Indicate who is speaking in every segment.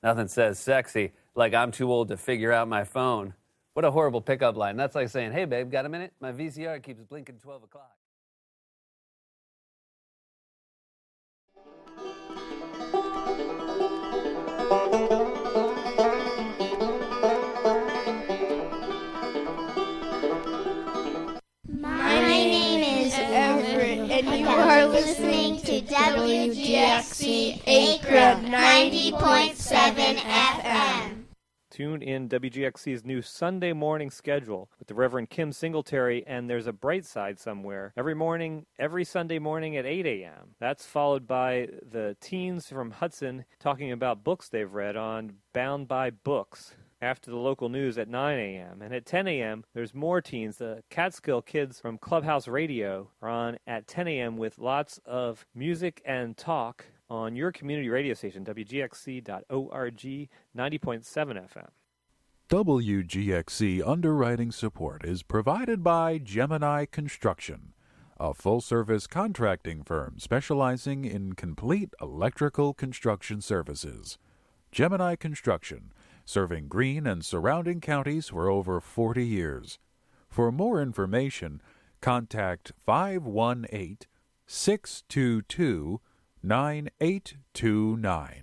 Speaker 1: Nothing says sexy like I'm too old to figure out my phone. What a horrible pickup line. That's like saying, hey, babe, got a minute? My VCR keeps blinking 12 o'clock.
Speaker 2: My name is Everett, and you are listening to WGXC Akron 90.7 FM.
Speaker 3: Tune in WGXC's new Sunday morning schedule with the Reverend Kim Singletary, and there's a bright side somewhere. Every Sunday morning at 8 a.m. That's followed by the teens from Hudson talking about books they've read on Bound by Books. After the local news at 9 a.m. And at 10 a.m., there's more teens. The Catskill kids from Clubhouse Radio are on at 10 a.m. with lots of music and talk on your community radio station, WGXC.org, 90.7 FM.
Speaker 4: WGXC underwriting support is provided by Gemini Construction, a full-service contracting firm specializing in complete electrical construction services. Gemini Construction, serving Greene and surrounding counties for over 40 years. For more information, contact 518-622-9829.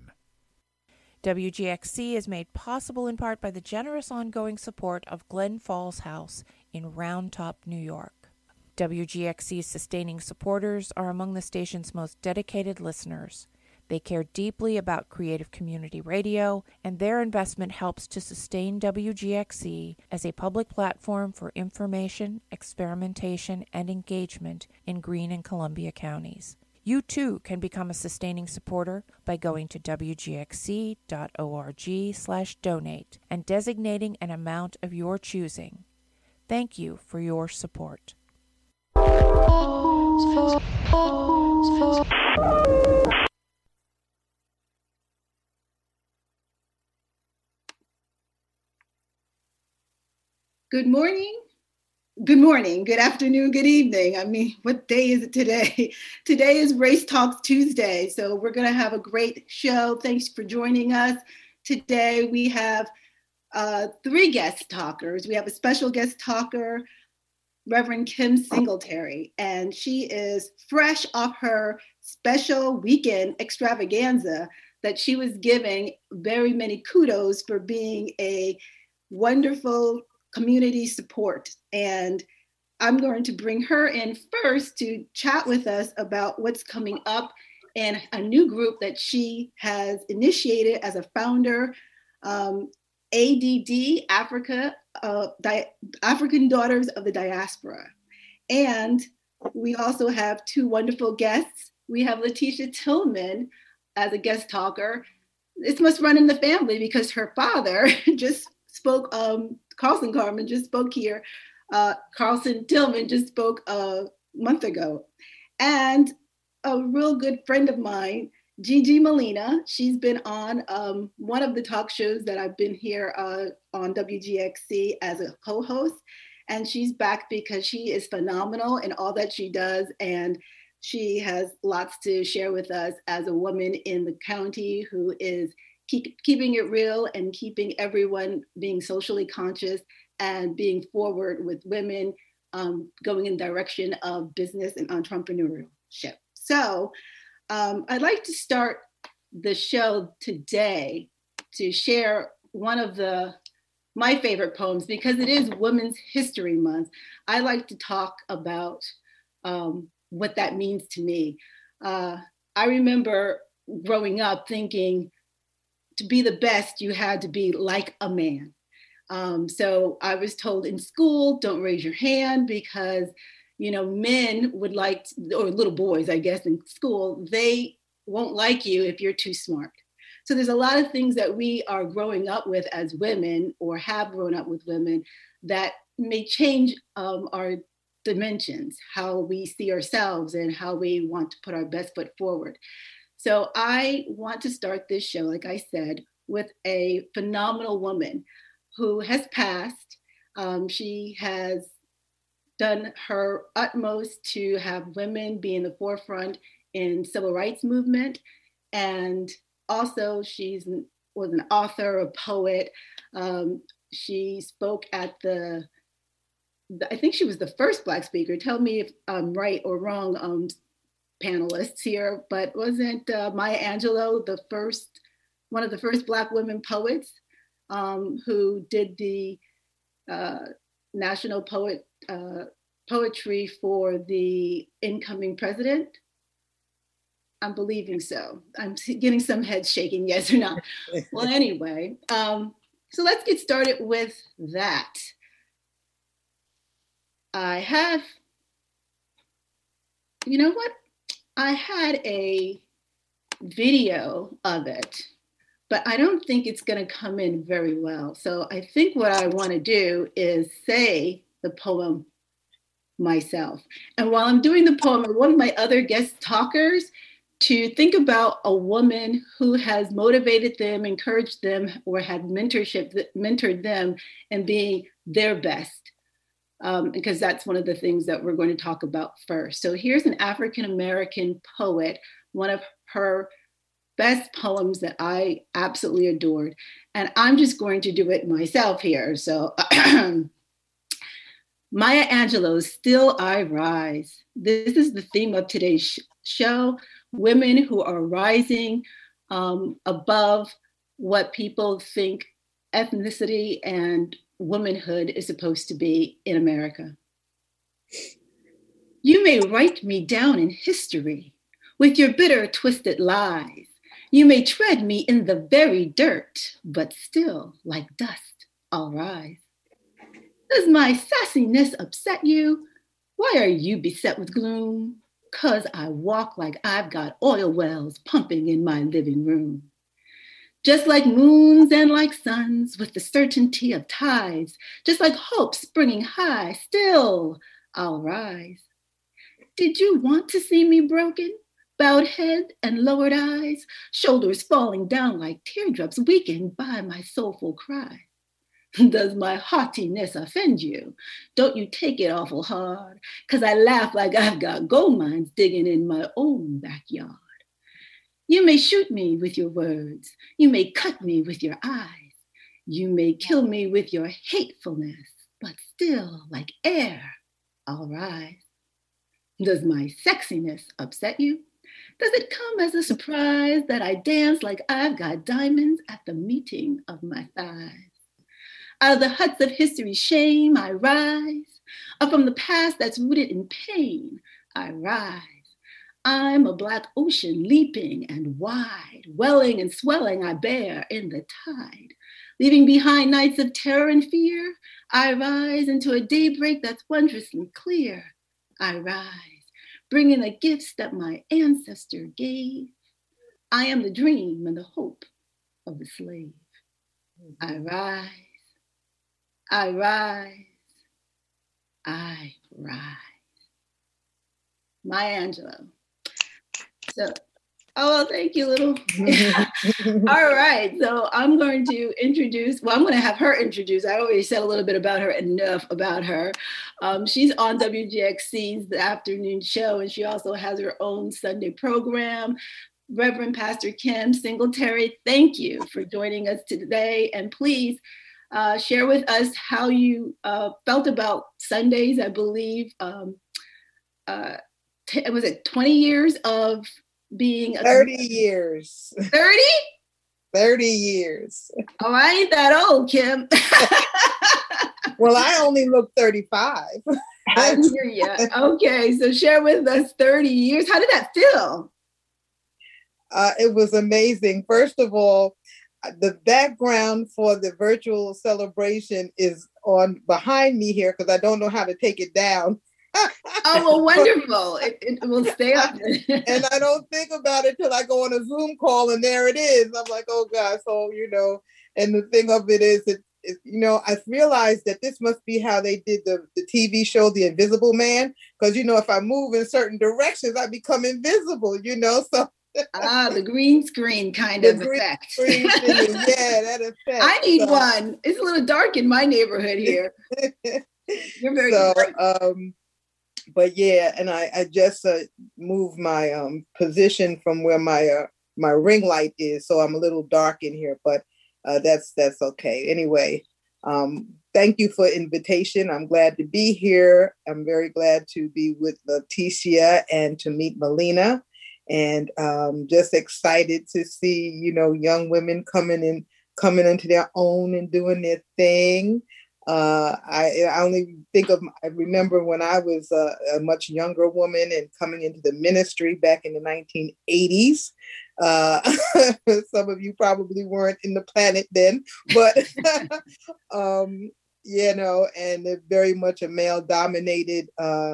Speaker 5: WGXC is made possible in part by the generous ongoing support of Glen Falls House in Round Top, New York. WGXC's sustaining supporters are among the station's most dedicated listeners. They care deeply about creative community radio, and their investment helps to sustain WGXC as a public platform for information, experimentation, and engagement in Greene and Columbia counties. You too can become a sustaining supporter by going to wgxc.org/donate and designating an amount of your choosing. Thank you for your support.
Speaker 6: Good morning, good afternoon, good evening. I mean, what day is it today? Today is Race Talks Tuesday, so we're going to have a great show. Thanks for joining us. Today we have three guest talkers. We have a special guest talker, Reverend Kim Singletary, and she is fresh off her special weekend extravaganza that she was giving very many kudos for being a wonderful community support. And I'm going to bring her in first to chat with us about what's coming up and a new group that she has initiated as a founder, ADD, African Daughters of the Diaspora. And we also have two wonderful guests. We have Letitia Tillman as a guest talker. This must run in the family because her father just spoke, Carlson Carmen just spoke here. Carlson Tillman just spoke a month ago. And a real good friend of mine, Gigi Molina, she's been on one of the talk shows that I've been here on WGXC as a co-host. And she's back because she is phenomenal in all that she does. And she has lots to share with us as a woman in the county who is keeping it real and keeping everyone being socially conscious and being forward with women going in the direction of business and entrepreneurship. So I'd like to start the show today to share one of my favorite poems because it is Women's History Month. I like to talk about what that means to me. I remember growing up thinking, to be the best, you had to be like a man. So I was told in school, don't raise your hand because, men would like, or little boys, I guess, in school, they won't like you if you're too smart. So there's a lot of things that we are growing up with as women or have grown up with women that may change our dimensions, how we see ourselves and how we want to put our best foot forward. So I want to start this show, like I said, with a phenomenal woman who has passed. She has done her utmost to have women be in the forefront in civil rights movement. And also she's was an author, a poet. She spoke at I think she was the first Black speaker. Tell me if I'm right or wrong, panelists here, but wasn't Maya Angelou one of the first Black women poets who did the national poetry for the incoming president? I'm believing so. I'm getting some heads shaking, yes or no. Well, anyway, so let's get started with that. You know what? I had a video of it, but I don't think it's going to come in very well. So I think what I want to do is say the poem myself. And while I'm doing the poem, one of my other guest talkers to think about a woman who has motivated them, encouraged them, or had mentored them in being their best. Because that's one of the things that we're going to talk about first. So here's an African-American poet, one of her best poems that I absolutely adored. And I'm just going to do it myself here. So Maya Angelou's Still I Rise. This is the theme of today's show, women who are rising above what people think ethnicity and womanhood is supposed to be in America. You may write me down in history with your bitter, twisted lies. You may tread me in the very dirt, but still, like dust, I'll rise. Does my sassiness upset you? Why are you beset with gloom? 'Cause I walk like I've got oil wells pumping in my living room. Just like moons and like suns with the certainty of tides, just like hope springing high, still I'll rise. Did you want to see me broken? Bowed head and lowered eyes, shoulders falling down like teardrops weakened by my soulful cry. Does my haughtiness offend you? Don't you take it awful hard, 'cause I laugh like I've got gold mines digging in my own backyard. You may shoot me with your words. You may cut me with your eyes. You may kill me with your hatefulness, but still, like air, I'll rise. Does my sexiness upset you? Does it come as a surprise that I dance like I've got diamonds at the meeting of my thighs? Out of the huts of history's shame, I rise. Up from the past that's rooted in pain, I rise. I'm a Black ocean leaping and wide, welling and swelling I bear in the tide. Leaving behind nights of terror and fear, I rise into a daybreak that's wondrously clear. I rise, bringing the gifts that my ancestor gave. I am the dream and the hope of the slave. I rise, I rise, I rise. Maya Angelou. So, thank you, little. All right, so I'm going to I'm going to have her introduce. I already said a little bit about her, enough about her. She's on WGXC's The Afternoon Show, and she also has her own Sunday program. Reverend Pastor Kim Singletary, thank you for joining us today. And please share with us how you felt about Sundays. I believe, was it 20 years of being
Speaker 7: 30 years.
Speaker 6: 30?
Speaker 7: 30 years.
Speaker 6: Oh, I ain't that old, Kim.
Speaker 7: Well, I only look 35.
Speaker 6: I hear you. Okay, so share with us 30 years. How did that feel?
Speaker 7: It was amazing. First of all, the background for the virtual celebration is on behind me here because I don't know how to take it down.
Speaker 6: Oh, well, wonderful. It will stay up.
Speaker 7: And I don't think about it till I go on a Zoom call and there it is. I'm like, oh God. So, and the thing of it is, I realized that this must be how they did the TV show, The Invisible Man. Because, if I move in certain directions, I become invisible, so.
Speaker 6: The green screen kind of effect.
Speaker 7: Screen thing, yeah, that effect.
Speaker 6: I need one. It's a little dark in my neighborhood here. You're very good.
Speaker 7: But yeah, and I just moved my position from where my ring light is, so I'm a little dark in here. But that's okay. Anyway, thank you for invitation. I'm glad to be here. I'm very glad to be with Leticia and to meet Melina, and just excited to see, young women coming into their own and doing their thing. I remember when I was a much younger woman and coming into the ministry back in the 1980s. Some of you probably weren't in the planet then, but and very much a male dominated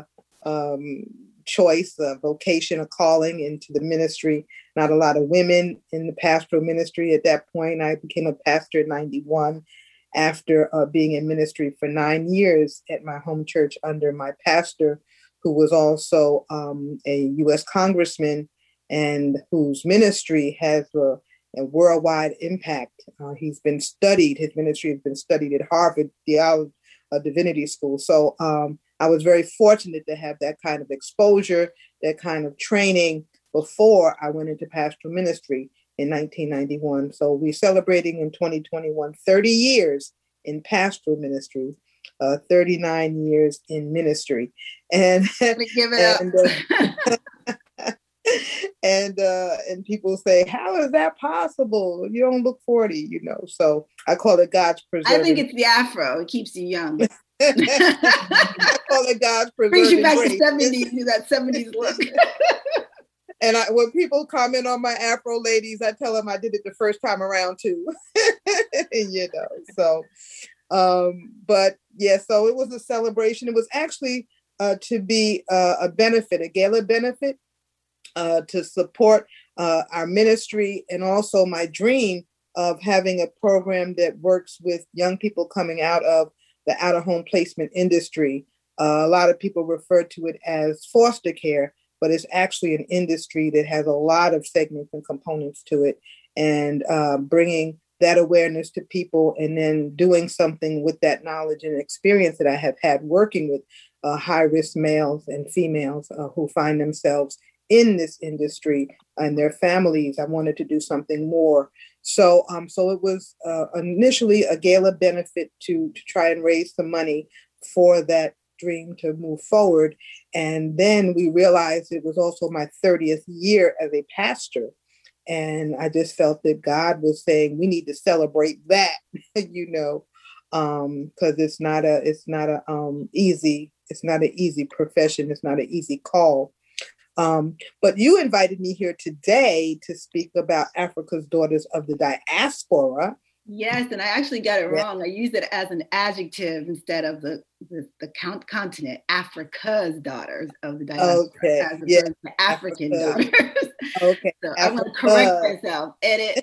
Speaker 7: choice, vocation, a calling into the ministry. Not a lot of women in the pastoral ministry at that point. I became a pastor in 91 after being in ministry for 9 years at my home church under my pastor, who was also a U.S. congressman and whose ministry has a worldwide impact. His ministry has been studied at Harvard Divinity School. So I was very fortunate to have that kind of exposure, that kind of training before I went into pastoral ministry in 1991. So we're celebrating in 2021 30 years in pastoral ministry, 39 years in ministry. And
Speaker 6: give it up.
Speaker 7: And people say, how is that possible? You don't look 40, So I call it God's preserving.
Speaker 6: I think it's the afro. It keeps you young.
Speaker 7: I call it God's preserving.
Speaker 6: Brings you back to 70s, that 70s look.
Speaker 7: And when people comment on my afro ladies, I tell them I did it the first time around too. So, but yeah, so it was a celebration. It was actually to be a benefit, a gala benefit, to support our ministry, and also my dream of having a program that works with young people coming out of the out-of-home placement industry. A lot of people refer to it as foster care, but it's actually an industry that has a lot of segments and components to it, and bringing that awareness to people and then doing something with that knowledge and experience that I have had working with high-risk males and females who find themselves in this industry and their families. I wanted to do something more. So it was initially a gala benefit to try and raise some money for that dream to move forward. And then we realized it was also my 30th year as a pastor. And I just felt that God was saying, we need to celebrate that, because it's not an easy profession. It's not an easy call. But you invited me here today to speak about Africa's Daughters of the Diaspora.
Speaker 6: Yes, and I actually got it wrong. I used it as an adjective instead of the continent. Africa's Daughters of the Diaspora,
Speaker 7: okay.
Speaker 6: As opposed to African daughters.
Speaker 7: Okay,
Speaker 6: so I'm going to correct myself. Edit.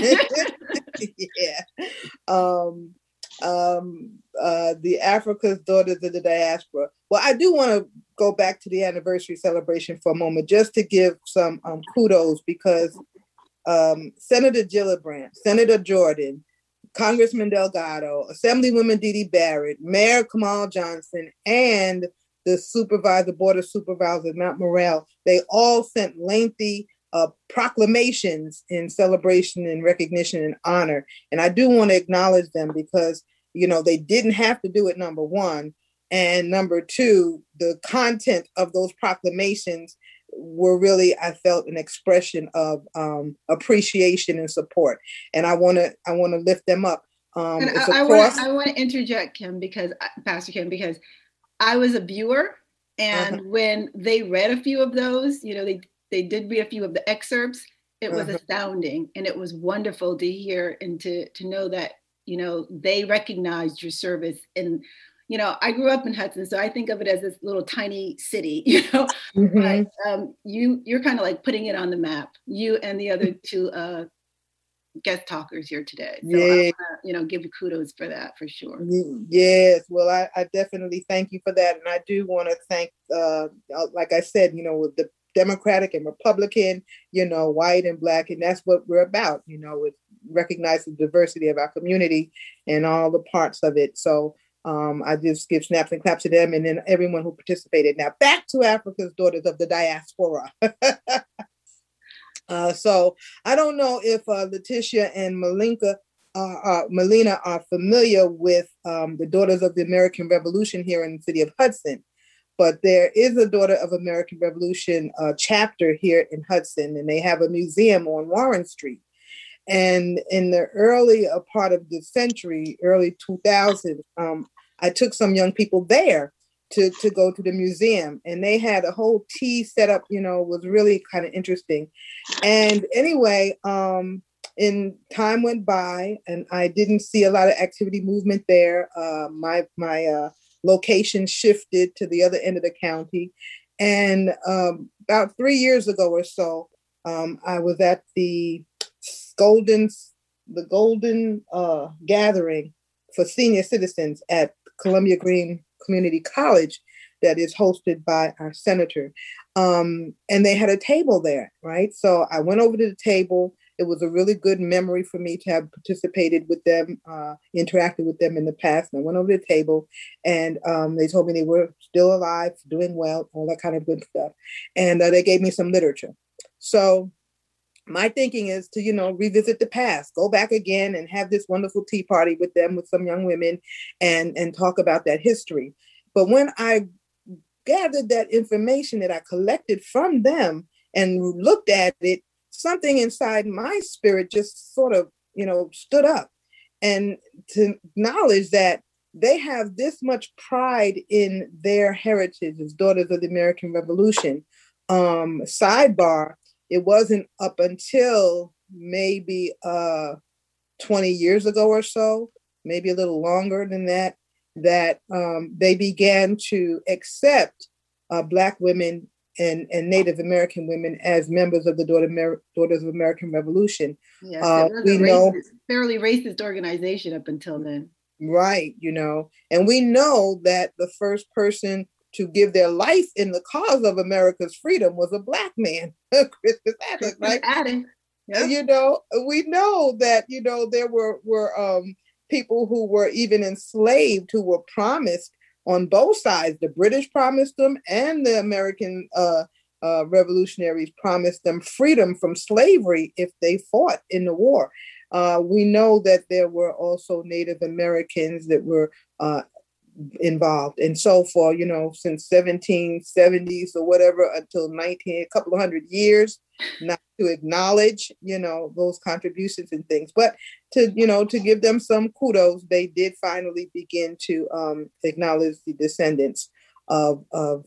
Speaker 7: The Africa's Daughters of the Diaspora. Well, I do want to go back to the anniversary celebration for a moment, just to give some kudos, because Senator Gillibrand, Senator Jordan, Congressman Delgado, Assemblywoman Dee Dee Barrett, Mayor Kamal Johnson, and the Board of Supervisors, Mount Morrell, they all sent lengthy proclamations in celebration and recognition and honor. And I do want to acknowledge them because, they didn't have to do it, number one. And number two, the content of those proclamations were really, I felt, an expression of appreciation and support. And I want to lift them up.
Speaker 6: I want to interject, Pastor Kim, because I was a viewer, and when they read a few of those, they did read a few of the excerpts. It was astounding, and it was wonderful to hear and to know that they recognized your service. And I grew up in Hudson, so I think of it as this little tiny city, but you're kind of like putting it on the map, you and the other two guest talkers here today. So I want to, give you kudos for that, for sure.
Speaker 7: Yes. Well, I definitely thank you for that. And I do want to thank, like I said, with the Democratic and Republican, white and Black, and that's what we're about, with recognizing the diversity of our community and all the parts of it. So I just give snaps and claps to them and then everyone who participated. Now back to Africa's Daughters of the Diaspora. So I don't know if Leticia and Malinka Melina, are familiar with the Daughters of the American Revolution here in the city of Hudson. But there is a Daughter of American Revolution chapter here in Hudson, and they have a museum on Warren Street. And in the early part of the century, early 2000s, I took some young people there to go to the museum, and they had a whole tea set up, was really kind of interesting. And anyway, in time went by and I didn't see a lot of activity movement there. My location shifted to the other end of the county. And about 3 years ago or so, I was at the Golden Gathering for senior citizens at Columbia Green Community College that is hosted by our senator. And they had a table there, right? So I went over to the table. It was a really good memory for me to have participated with them, interacted with them in the past. And I went over to the table and they told me they were still alive, doing well, all that kind of good stuff. And they gave me some literature. So my thinking is to, revisit the past, go back again and have this wonderful tea party with them, with some young women and talk about that history. But when I gathered that information that I collected from them and looked at it, something inside my spirit just sort of, stood up. And to acknowledge that they have this much pride in their heritage as Daughters of the American Revolution. Sidebar, it wasn't up until maybe 20 years ago or so, maybe a little longer than that, that they began to accept Black women and Native American women as members of the Daughters of American Revolution.
Speaker 6: Yes, it was a fairly racist organization up until then.
Speaker 7: Right, and we know that the first person to give their life in the cause of America's freedom was a Black man, Crispus Attucks, right? Yep. We know that, there were people who were even enslaved who were promised on both sides. The British promised them and the American revolutionaries promised them freedom from slavery if they fought in the war. We know that there were also Native Americans that were involved. And so for, since 1770s or whatever until a couple of hundred years, not to acknowledge, those contributions and things, but to give them some kudos, they did finally begin to acknowledge the descendants of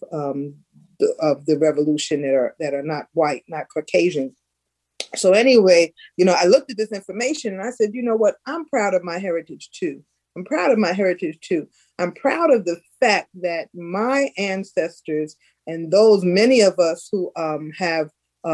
Speaker 7: the revolution that are not white, not Caucasian. So anyway, I looked at this information and I said, you know what? I'm proud of my heritage too. I'm proud of the fact that my ancestors and those many of us who have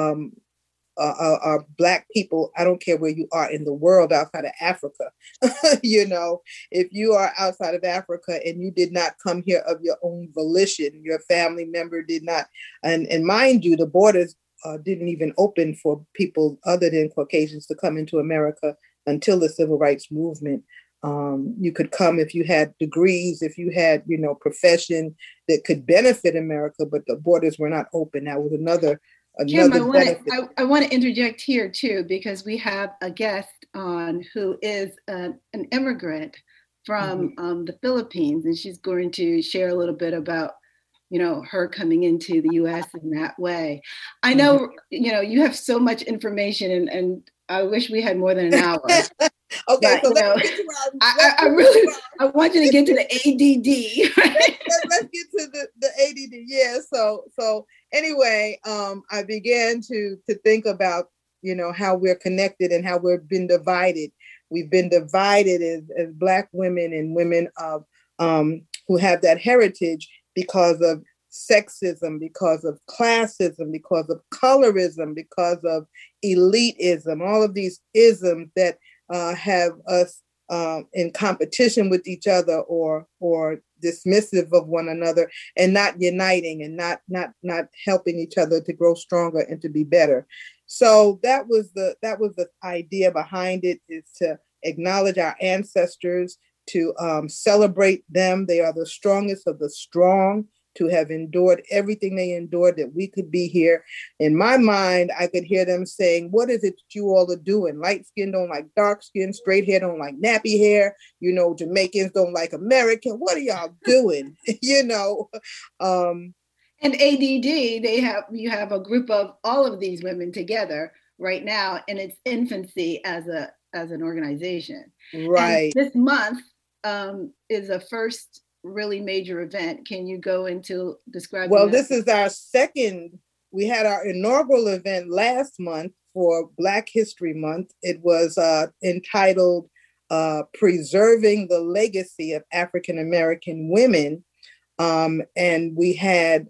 Speaker 7: are Black people, I don't care where you are in the world outside of Africa, if you are outside of Africa and you did not come here of your own volition, your family member did not, and mind you, the borders didn't even open for people other than Caucasians to come into America until the Civil Rights Movement. You could come if you had degrees, if you had, profession that could benefit America, but the borders were not open. That was another
Speaker 6: Kim, I want to interject here too, because we have a guest on who is an immigrant from the Philippines, and she's going to share a little bit about, her coming into the U.S. in that way. I know, you have so much information and I wish we had more than an hour.
Speaker 7: Okay,
Speaker 6: but, I want you to get to the ADD. Right?
Speaker 7: Let's get to the ADD. Yeah. So anyway, I began to think about, how we're connected and how we've been divided. We've been divided as Black women and women of who have that heritage because of sexism, because of classism, because of colorism, because of elitism, all of these isms that have us in competition with each other or dismissive of one another and not uniting and not helping each other to grow stronger and to be better. So that was the idea behind it, is to acknowledge our ancestors, to celebrate them. They are the strongest of the strong. to have endured everything they endured, that we could be here. In my mind, I could hear them saying, what is it that you all are doing? Light skin don't like dark skin, straight hair don't like nappy hair, Jamaicans don't like American. What are y'all doing?
Speaker 6: And ADD, you have a group of all of these women together right now in its infancy as an organization.
Speaker 7: Right.
Speaker 6: And this month is a first really major event. Can you go into describing?
Speaker 7: Well, this is our second. We had our inaugural event last month for Black History Month. It was entitled Preserving the Legacy of African American Women. And we had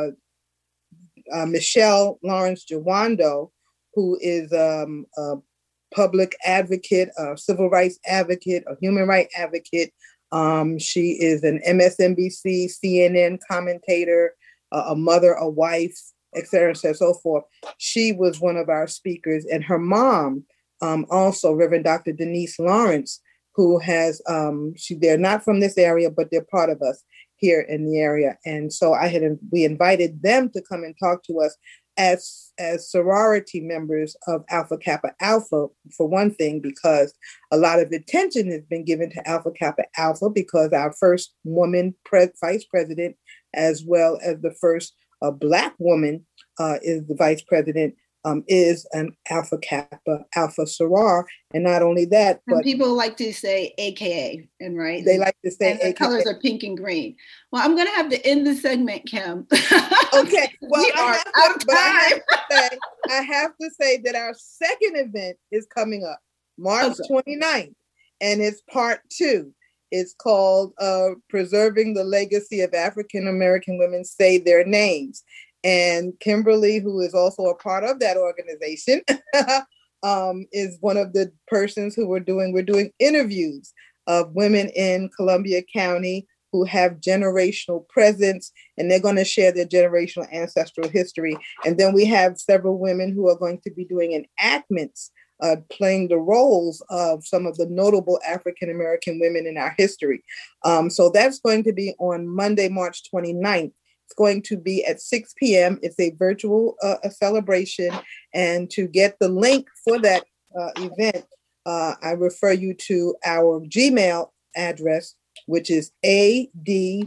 Speaker 7: Michelle Lawrence Jawando, who is a public advocate, a civil rights advocate, a human rights advocate. She is an MSNBC, CNN commentator, a mother, a wife, et cetera, so forth. She was one of our speakers, and her mom, also Reverend Dr. Denise Lawrence, who has, they're not from this area, but they're part of us here in the area. And so we invited them to come and talk to us as sorority members of Alpha Kappa Alpha, for one thing, because a lot of attention has been given to Alpha Kappa Alpha because our first woman vice president, as well as the first Black woman is the vice president, is an Alpha Kappa Alpha soror. And not only that, but
Speaker 6: people like to say AKA, and right?
Speaker 7: They like to say
Speaker 6: and the
Speaker 7: AKA.
Speaker 6: colors are pink and green. Well, I'm going to have to end the segment, Kim.
Speaker 7: Okay. Well,
Speaker 6: we are out of time.
Speaker 7: I have to say that our second event is coming up March 29th, and it's part 2. It's called Preserving the Legacy of African American Women Say Their Names. And Kimberly, who is also a part of that organization, is one of the persons who we're doing interviews of women in Columbia County who have generational presence, and they're going to share their generational ancestral history. And then we have several women who are going to be doing enactments, playing the roles of some of the notable African-American women in our history. So that's going to be on Monday, March 29th. It's going to be at 6 p.m. It's a virtual celebration. And to get the link for that event, I refer you to our Gmail address, which is ADDiaspora,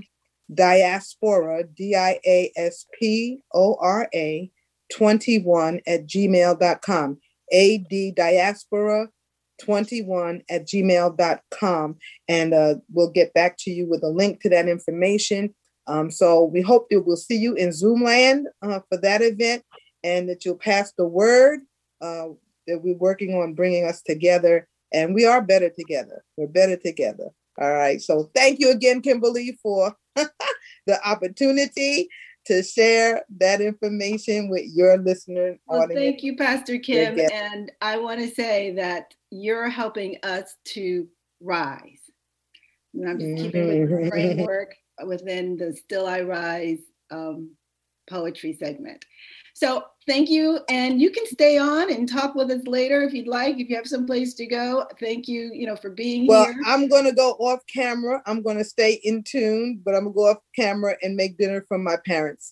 Speaker 7: DIASPORA 21 at gmail.com. ADDiaspora 21 at gmail.com. And we'll get back to you with a link to that information. So we hope that we'll see you in Zoom land for that event, and that you'll pass the word that we're working on bringing us together, and we are better together. We're better together. All right. So thank you again, Kimberly, for the opportunity to share that information with your listener audience.
Speaker 6: Well, thank you, Pastor Kim. And I want to say that you're helping us to rise. And I'm just keeping with the framework within the Still I Rise poetry segment. So thank you. And you can stay on and talk with us later if you'd like, if you have someplace to go. Thank you, for being here.
Speaker 7: Well, I'm going to go off camera. I'm going to stay in tune, but I'm going to go off camera and make dinner from my parents.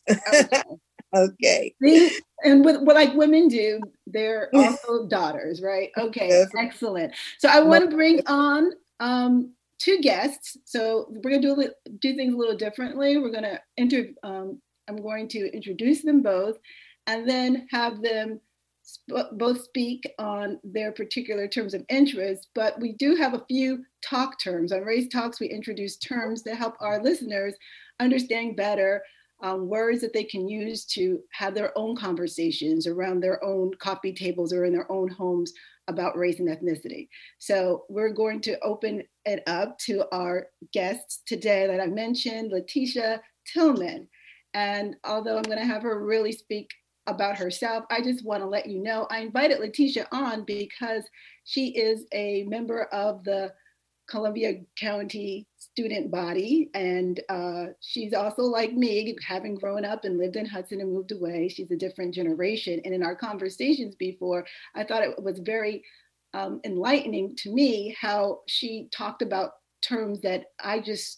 Speaker 7: Okay.
Speaker 6: And with like women do, they're also daughters, right? Okay, yes. Excellent. So I want to bring on 2 guests. So we're going to do things a little differently. We're going to I'm going to introduce them both and then have them both speak on their particular terms of interest. But we do have a few talk terms. On Race Talks, we introduce terms that help our listeners understand better words that they can use to have their own conversations around their own coffee tables or in their own homes about race and ethnicity. So we're going to open it up to our guests today that I mentioned, Letitia Tillman. And although I'm going to have her really speak about herself, I just want to let you know, I invited Letitia on because she is a member of the Columbia County student body. And she's also like me, having grown up and lived in Hudson and moved away. She's a different generation. And in our conversations before, I thought it was very enlightening to me how she talked about terms that I just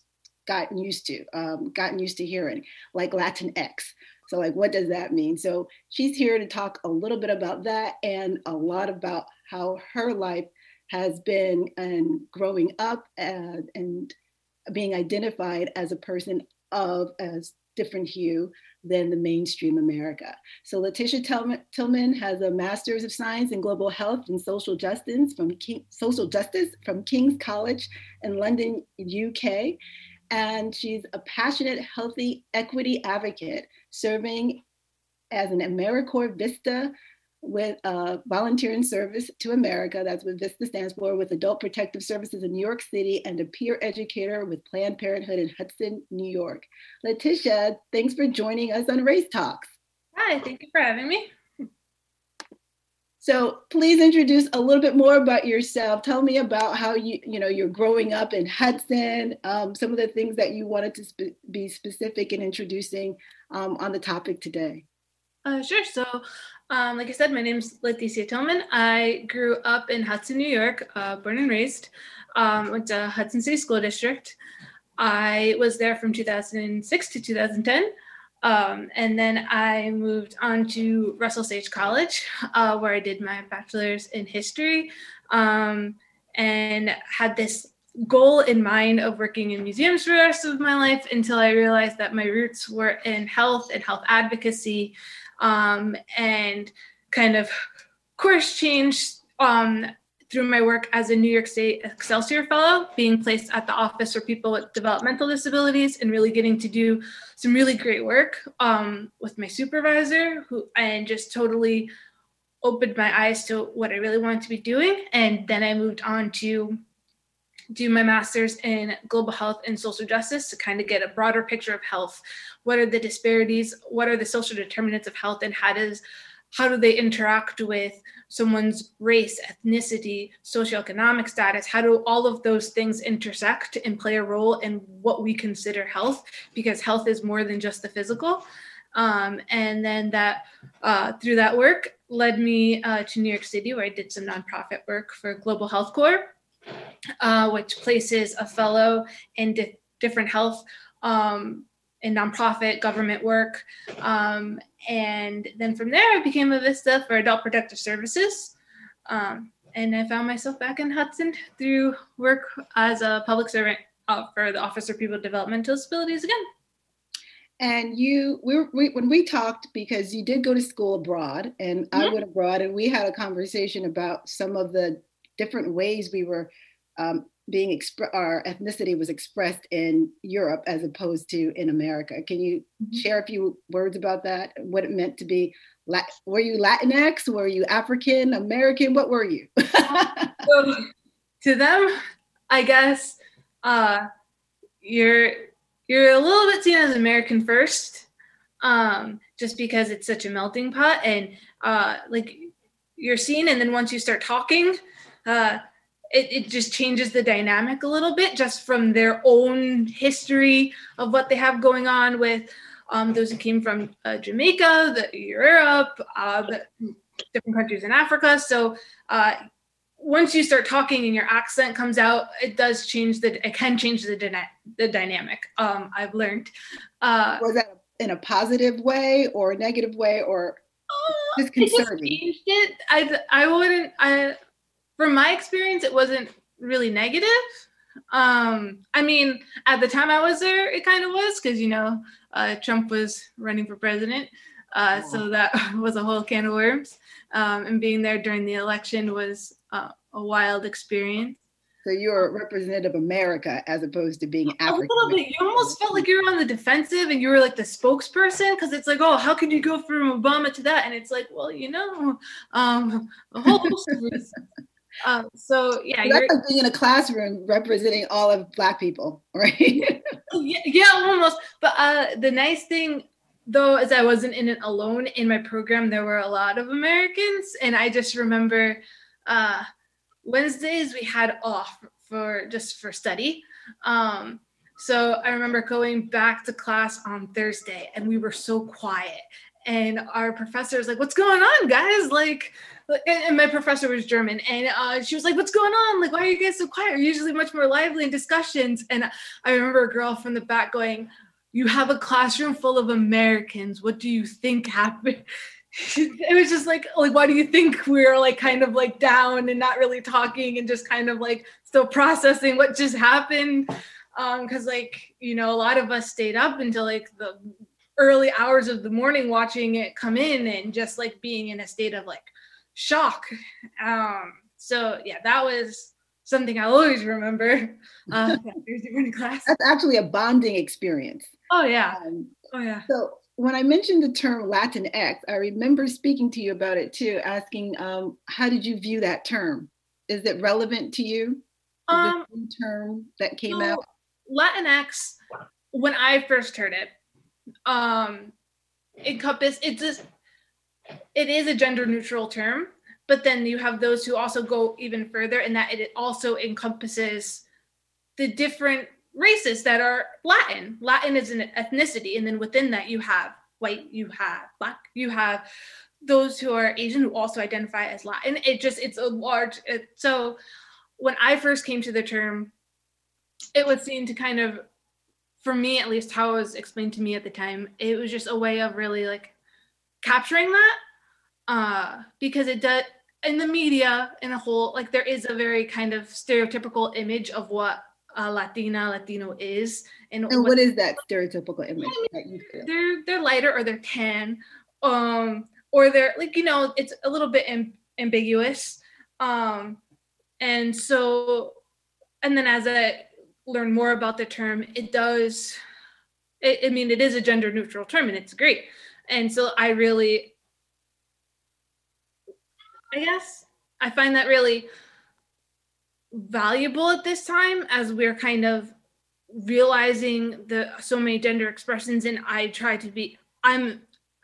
Speaker 6: gotten used to hearing, like Latinx. So like, what does that mean? So she's here to talk a little bit about that and a lot about how her life has been and growing up and being identified as a person of a different hue than the mainstream America. So Letitia Tillman has a Master's of Science in Global Health and Social Justice from King's College in London, UK. And she's a passionate, healthy equity advocate, serving as an AmeriCorps Vista with volunteering service to America. That's what VISTA stands for, with Adult Protective Services in New York City, and a peer educator with Planned Parenthood in Hudson, New York. Letitia, thanks for joining us on Race Talks.
Speaker 8: Hi, thank you for having me.
Speaker 6: So please introduce a little bit more about yourself. Tell me about how you're growing up in Hudson, some of the things that you wanted to be specific in introducing on the topic today.
Speaker 8: Sure. So, like I said, my name's Leticia Tillman. I grew up in Hudson, New York, born and raised. Went to Hudson City School District. I was there from 2006 to 2010. And then I moved on to Russell Sage College, where I did my bachelor's in history, and had this goal in mind of working in museums for the rest of my life, until I realized that my roots were in health and health advocacy, and kind of course changed through my work as a New York State Excelsior Fellow, being placed at the Office for People with Developmental Disabilities, and really getting to do some really great work with my supervisor, and just totally opened my eyes to what I really wanted to be doing. And then I moved on to do my master's in global health and social justice to kind of get a broader picture of health. What are the disparities? What are the social determinants of health? And how do they interact with someone's race, ethnicity, socioeconomic status? How do all of those things intersect and play a role in what we consider health? Because health is more than just the physical. And then that through that work led me to New York City, where I did some nonprofit work for Global Health Corps, which places a fellow in different health in nonprofit government work. And then from there, I became a VISTA for Adult Protective Services. And I found myself back in Hudson through work as a public servant for the Office for People with Developmental Disabilities again.
Speaker 6: And when we talked, because you did go to school abroad, and I went abroad, and we had a conversation about some of the different ways we were our ethnicity was expressed in Europe as opposed to in America. Can you share a few words about that? What it meant to be? Were you Latinx? Were you African American? What were you?
Speaker 8: So, to them, I guess you're a little bit seen as American first, just because it's such a melting pot, and like you're seen, and then once you start talking, it just changes the dynamic a little bit, just from their own history of what they have going on with those who came from Jamaica, Europe, different countries in Africa. So once you start talking and your accent comes out, it can change the dynamic. I've learned.
Speaker 6: Was that in a positive way or a negative way, or disconcerting?
Speaker 8: It just changed it. From my experience, it wasn't really negative. I mean, at the time I was there, it kind of was, because, Trump was running for president. So that was a whole can of worms. And being there during the election was a wild experience.
Speaker 6: So you're a representative of America as opposed to being African.
Speaker 8: A little bit. You almost felt like you were on the defensive, and you were like the spokesperson, because it's like, oh, how could you go from Obama to that? And it's like, well, a whole host of reasons. So that's
Speaker 6: like being in a classroom representing all of Black people, right?
Speaker 8: yeah, almost. But the nice thing, though, is I wasn't in it alone. In my program, there were a lot of Americans, and I just remember Wednesdays we had off for study. So I remember going back to class on Thursday, and we were so quiet. And our professor was like, "What's going on, guys? Like, and my professor was German, and she was like, "What's going on? Like, why are you guys so quiet? You're usually much more lively in discussions." And I remember a girl from the back going, "You have a classroom full of Americans. What do you think happened?" It was just like, why do you think we're like kind of like down and not really talking and just kind of like still processing what just happened? Because like, you know, a lot of us stayed up until like the early hours of the morning watching it come in and just like being in a state of like shock. So yeah, that was something I always remember. Thursday morning class.
Speaker 6: That's actually a bonding experience.
Speaker 8: Oh yeah. Oh yeah.
Speaker 6: So when I mentioned the term Latinx, I remember speaking to you about it too, asking how did you view that term? Is it relevant to you? Is this new term that came out?
Speaker 8: Latinx, when I first heard it, it is a gender neutral term, but then you have those who also go even further in that it also encompasses the different races that are Latin. Latin is an ethnicity, and then within that you have white, you have Black, you have those who are Asian who also identify as Latin. It's a large, so when I first came to the term, it was seen to kind of, for me at least, how it was explained to me at the time, it was just a way of really like capturing that, because it does, in the media in a whole, like there is a very kind of stereotypical image of what Latino is, and
Speaker 6: what is that stereotypical image that you feel?
Speaker 8: They're lighter, or they're tan, or they're like, you know, it's a little bit ambiguous, and so, and then as I learn more about the term, it is a gender neutral term, and it's great, and so I guess I find that really valuable at this time, as we're kind of realizing so many gender expressions, and I'm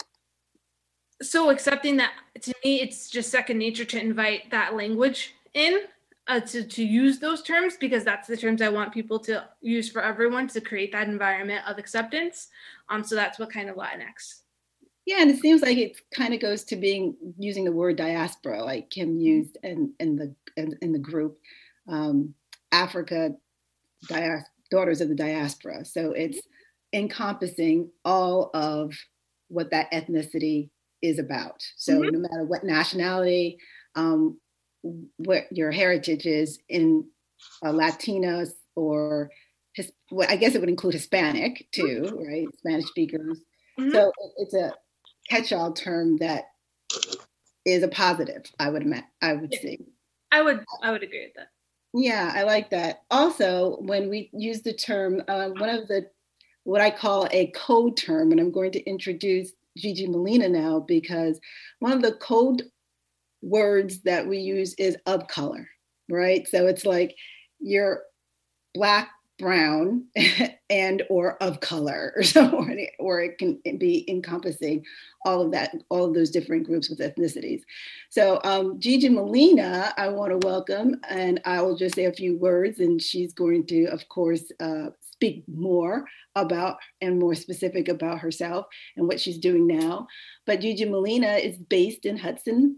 Speaker 8: so accepting that, to me it's just second nature to invite that language in, to use those terms, because that's the terms I want people to use for everyone, to create that environment of acceptance. So that's what kind of Latinx.
Speaker 6: Yeah, and it seems like it kind of goes to using the word diaspora, like Kim used in the group, Africa, Daughters of the Diaspora. So it's encompassing all of what that ethnicity is about. So no matter what nationality, what your heritage is in Latinos, or I guess it would include Hispanic too, right? Spanish speakers. So it's a catch-all term that is a positive, I would say.
Speaker 8: I would agree with that.
Speaker 6: Yeah, I like that. Also, when we use the term, one of what I call a code term, and I'm going to introduce Gigi Molina now, because one of the code words that we use is of color, right? So it's like you're Black, brown, and or of color, or it can be encompassing all of those different groups with ethnicities. So Gigi Molina, I want to welcome, and I will just say a few words, and she's going to, of course, speak more about and more specific about herself and what she's doing now. But Gigi Molina is based in Hudson,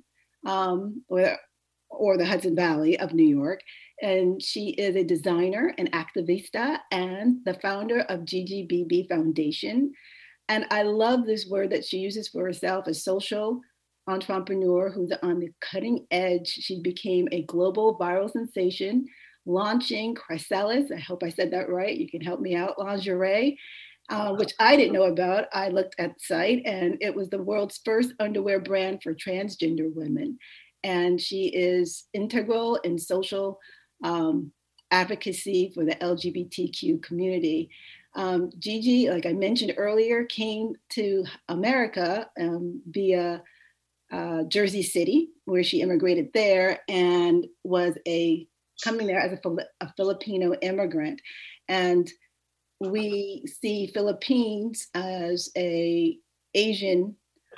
Speaker 6: or the Hudson Valley of New York. And she is a designer and activista and the founder of GGBB Foundation. And I love this word that she uses for herself, a social entrepreneur who's on the cutting edge. She became a global viral sensation, launching Chrysalis, I hope I said that right, you can help me out, lingerie, which I didn't know about. I looked at the site, and it was the world's first underwear brand for transgender women. And she is integral in social advocacy for the LGBTQ community. Gigi, like I mentioned earlier, came to America via Jersey City, where she immigrated there, and was coming there as a Filipino immigrant. And we see Philippines as a Asian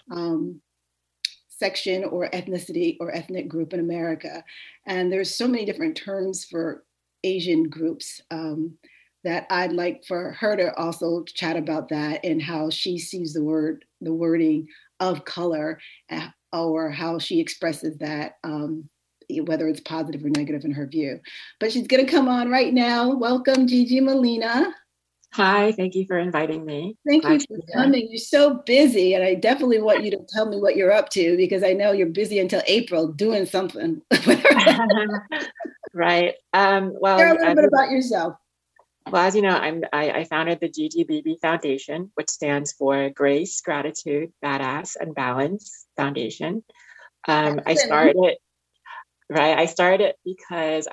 Speaker 6: section or ethnicity or ethnic group in America. And there's so many different terms for Asian groups that I'd like for her to also chat about that, and how she sees the wording of color or how she expresses that, whether it's positive or negative in her view. But she's going to come on right now. Welcome, Gigi Molina.
Speaker 9: Hi, thank you for inviting me.
Speaker 6: Thank you for coming. You're so busy, and I definitely want you to tell me what you're up to, because I know you're busy until April doing something.
Speaker 9: Right. Well,
Speaker 6: share a little bit about yourself.
Speaker 9: Well, as you know, I founded the GGBB Foundation, which stands for Grace, Gratitude, Badass, and Balance Foundation. I started it because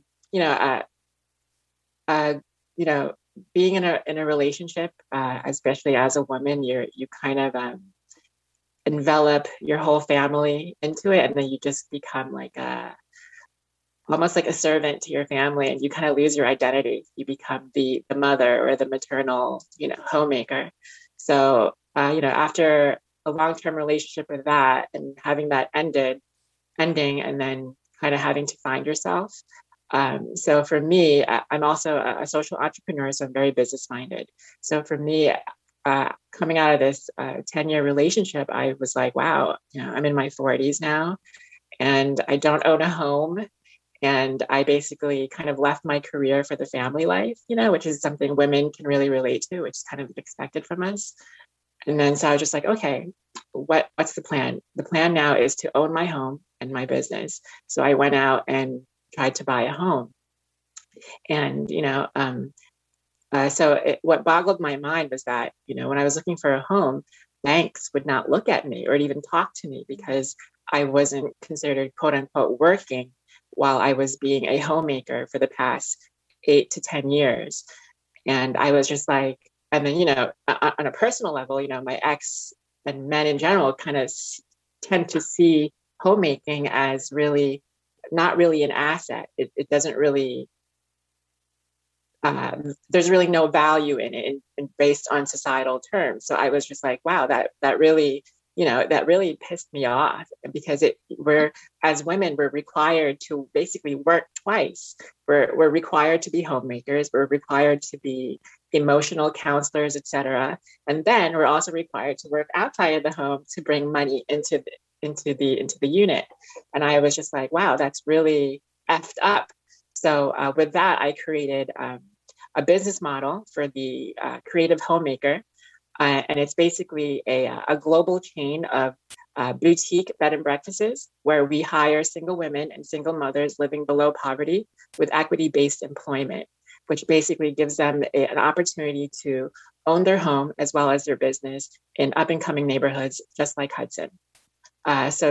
Speaker 9: being in a relationship, especially as a woman, you kind of envelop your whole family into it, and then you just become almost like a servant to your family, and you kind of lose your identity. You become the mother or the maternal, homemaker. So, after a long-term relationship with that, and having that ending, and then kind of having to find yourself. So for me, I'm also a social entrepreneur, so I'm very business-minded. So for me, coming out of this 10-year relationship, I was like, wow, I'm in my 40s now, and I don't own a home. And I basically kind of left my career for the family life, which is something women can really relate to, which is kind of expected from us. And then so I was just like, okay, what's the plan? The plan now is to own my home and my business. So I went out and tried to buy a home. And, what boggled my mind was that, when I was looking for a home, banks would not look at me or even talk to me because I wasn't considered, quote unquote, working while I was being a homemaker for the past 8 to 10 years. And I was just like, and then, on a personal level, my ex and men in general kind of tend to see homemaking as really not really an asset. It doesn't really, there's really no value in it and based on societal terms. So I was just like, wow, that really, that really pissed me off, because as women, we're required to basically work twice. We're required to be homemakers. We're required to be emotional counselors, etc. And then we're also required to work outside of the home to bring money into the unit. And I was just like, wow, that's really effed up. So with that, I created a business model for the creative homemaker. And it's basically a global chain of boutique bed and breakfasts where we hire single women and single mothers living below poverty with equity-based employment, which basically gives them an opportunity to own their home as well as their business in up-and-coming neighborhoods, just like Hudson. So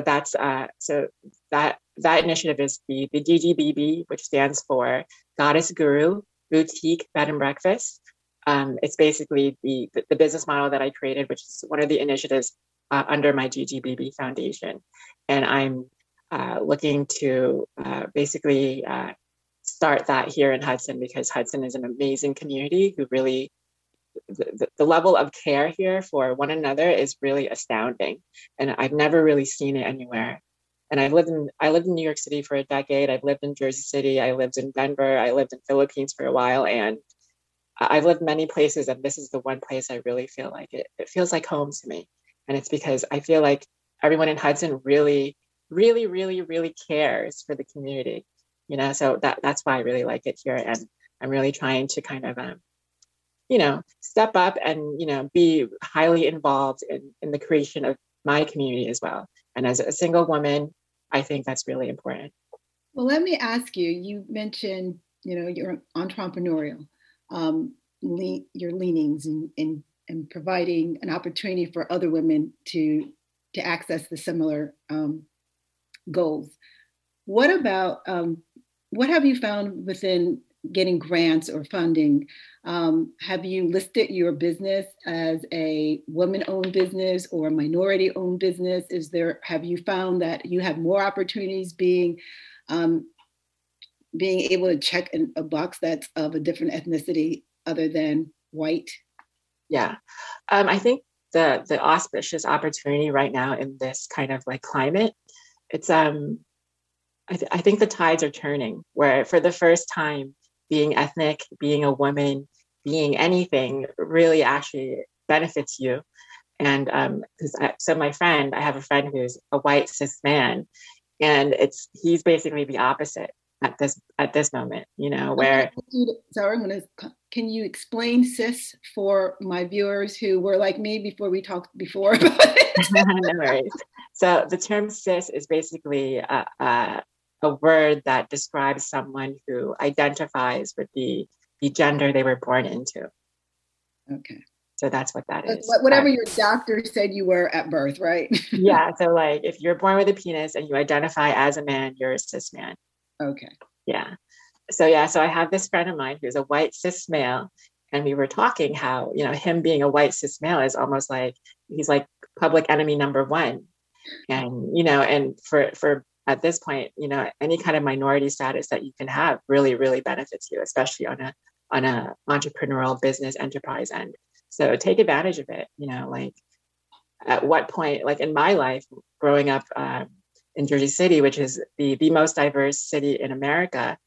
Speaker 9: that initiative is the GGBB, which stands for Goddess Guru Boutique Bed and Breakfast. It's basically the business model that I created, which is one of the initiatives under my GGBB Foundation. And I'm looking to basically start that here in Hudson, because Hudson is an amazing community who really, the level of care here for one another is really astounding. And I've never really seen it anywhere. And I lived in New York City for a decade. I've lived in Jersey City. I lived in Denver. I lived in Philippines for a while. And I've lived many places, and this is the one place I really feel like it feels like home to me. And it's because I feel like everyone in Hudson really, really, really, really cares for the community, so that's why I really like it here. And I'm really trying to kind of, step up and, be highly involved in the creation of my community as well. And as a single woman, I think that's really important.
Speaker 6: Well, let me ask you, you mentioned, you're entrepreneurial. Your leanings in providing an opportunity for other women to access the similar goals. What about what have you found within getting grants or funding? Have you listed your business as a woman-owned business or a minority-owned business? Have you found that you have more opportunities being able to check in a box that's of a different ethnicity other than white?
Speaker 9: Yeah, I think the auspicious opportunity right now in this kind of like climate, it's I think the tides are turning, where for the first time, being ethnic, being a woman, being anything really actually benefits you. And so I have a friend who's a white cis man, and he's basically the opposite at this moment, where.
Speaker 6: Sorry, can you explain cis for my viewers who were like me before we talked before about it?
Speaker 9: No worries. So the term cis is basically a word that describes someone who identifies with the gender they were born into.
Speaker 6: Okay.
Speaker 9: So that's what that is.
Speaker 6: Whatever your doctor said you were at birth, right?
Speaker 9: Yeah. So like if you're born with a penis and you identify as a man, you're a cis man.
Speaker 6: Okay.
Speaker 9: Yeah. So I have this friend of mine who's a white cis male, and we were talking how, him being a white cis male is almost like he's like public enemy number one. And, and for at this point, any kind of minority status that you can have really, really benefits you, especially on a entrepreneurial business enterprise end. So take advantage of it, like at what point, like in my life, growing up in Jersey City, which is the most diverse city in America,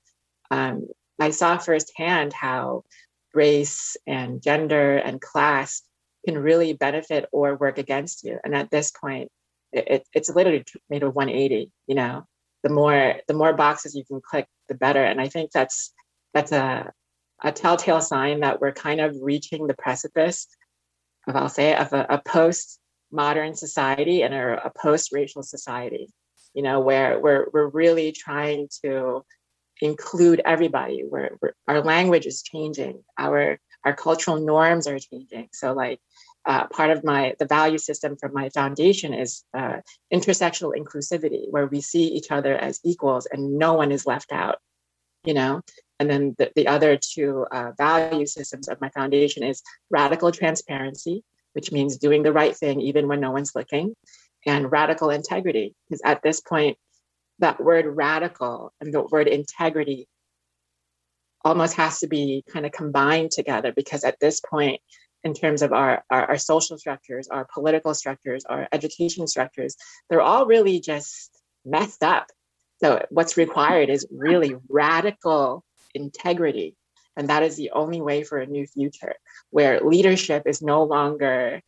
Speaker 9: I saw firsthand how race and gender and class can really benefit or work against you. And at this point, it's literally made a 180. The more boxes you can click, the better. And I think that's a telltale sign that we're kind of reaching the precipice of, I'll say, of a post-modern society and a post-racial society. Where we're really trying to include everybody. Where our language is changing, our cultural norms are changing. So like part of the value system from my foundation is intersectional inclusivity, where we see each other as equals and no one is left out. And then the other two value systems of my foundation is radical transparency, which means doing the right thing even when no one's looking, and radical integrity, because at this point, that word radical and the word integrity almost has to be kind of combined together, because at this point, in terms of our social structures, our political structures, our education structures, they're all really just messed up. So what's required is really radical integrity. And that is the only way for a new future, where leadership is no longer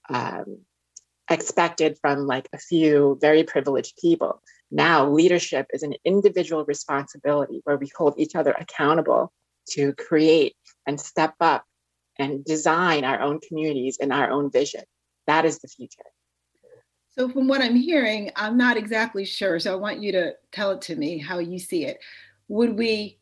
Speaker 9: expected from like a few very privileged people. Now, leadership is an individual responsibility where we hold each other accountable to create and step up and design our own communities and our own vision. That is the future.
Speaker 6: So from what I'm hearing, I'm not exactly sure. So I want you to tell it to me how you see it. Would we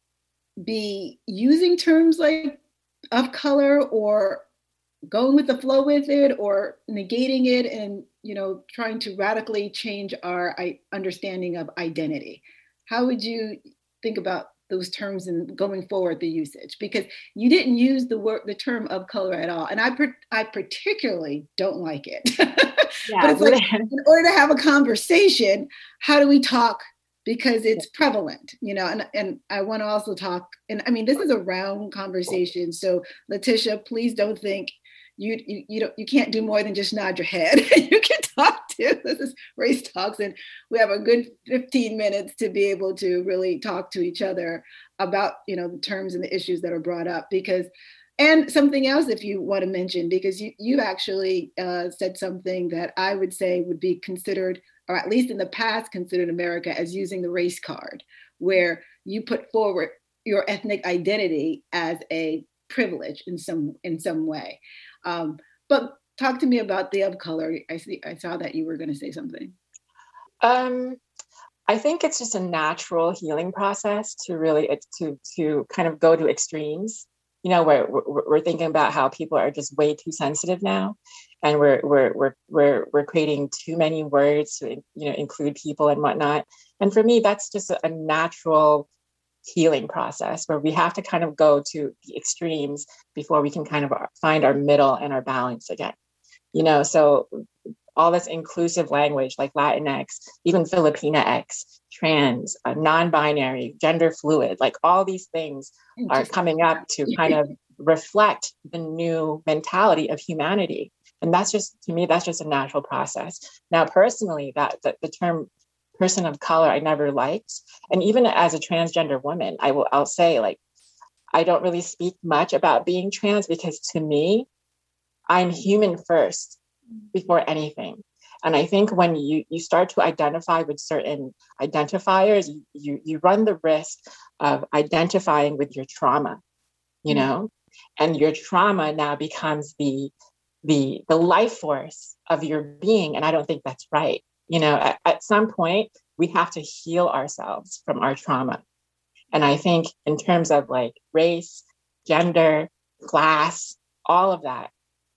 Speaker 6: be using terms like of color, or going with the flow with it, or negating it and, trying to radically change our understanding of identity? How would you think about those terms and going forward, the usage? Because you didn't use the term of color at all. And I particularly don't like it.
Speaker 9: Yeah,
Speaker 6: but it's like, in order to have a conversation, how do we talk? Because it's prevalent, and I want to also talk, and I mean, this is a round conversation. So Letitia, please don't think you can't do more than just nod your head. You can talk too. This is Race Talks, and we have a good 15 minutes to be able to really talk to each other about, the terms and the issues that are brought up. And something else, if you want to mention, because you actually said something that I would say would be considered, or at least in the past considered America, as using the race card, where you put forward your ethnic identity as a privilege in some way. But talk to me about the of color. I saw that you were going to say something.
Speaker 9: I think it's just a natural healing process to really to kind of go to extremes. Where we're thinking about how people are just way too sensitive now, and we're creating too many words to include people and whatnot. And for me, that's just a natural healing process where we have to kind of go to the extremes before we can kind of find our middle and our balance again. So all this inclusive language like Latinx, even Filipina-X, trans, non-binary, gender fluid, like all these things are coming up to kind of reflect the new mentality of humanity. And that's just, to me, that's just a natural process. Now, personally, the term person of color, I never liked. And even as a transgender woman, I'll say, like, I don't really speak much about being trans, because to me, I'm human first. before anything. And I think when you start to identify with certain identifiers, you run the risk of identifying with your trauma, you know, and your trauma now becomes the life force of your being. And I don't think that's right. You know, at some point, we have to heal ourselves from our trauma. And I think in terms of like race, gender, class, all of that,